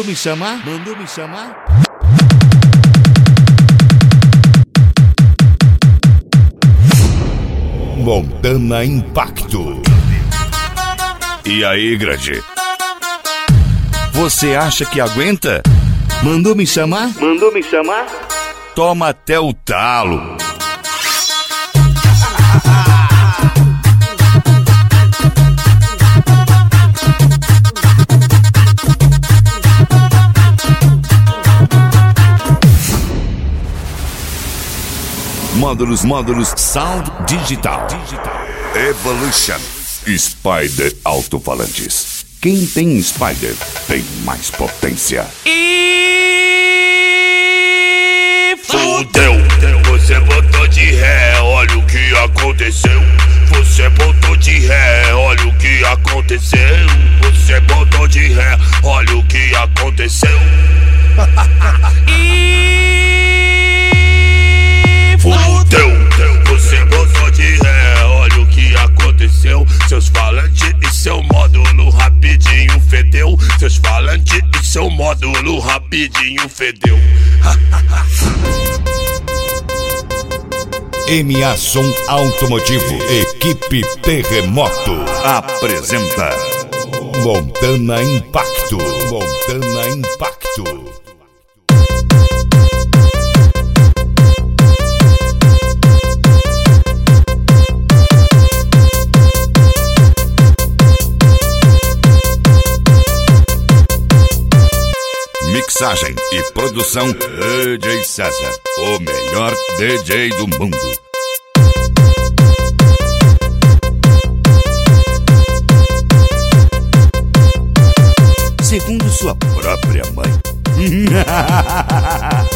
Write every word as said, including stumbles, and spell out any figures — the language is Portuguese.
Mandou me chamar? Mandou me chamar? Montana Impacto. E aí, grande? Você acha que aguenta? Mandou me chamar? Mandou me chamar? Toma até o talo. Módulos, módulos, Sound Digital. Digital. Evolution. Spider Alto-Falantes. Quem tem Spider tem mais potência. E fudeu. Você botou de ré, olha o que aconteceu. Você botou de ré, olha o que aconteceu. Você botou de ré, olha o que aconteceu. E fudeu. Você botou de ré, olha o que aconteceu. Seus falantes e seu módulo rapidinho fedeu. Seus falantes e seu módulo rapidinho fedeu. M A Som Automotivo, equipe Terremoto, apresenta Montana Impacto. Montana Impacto. Mixagem e produção D J César, o melhor D J do mundo. Segundo sua própria mãe.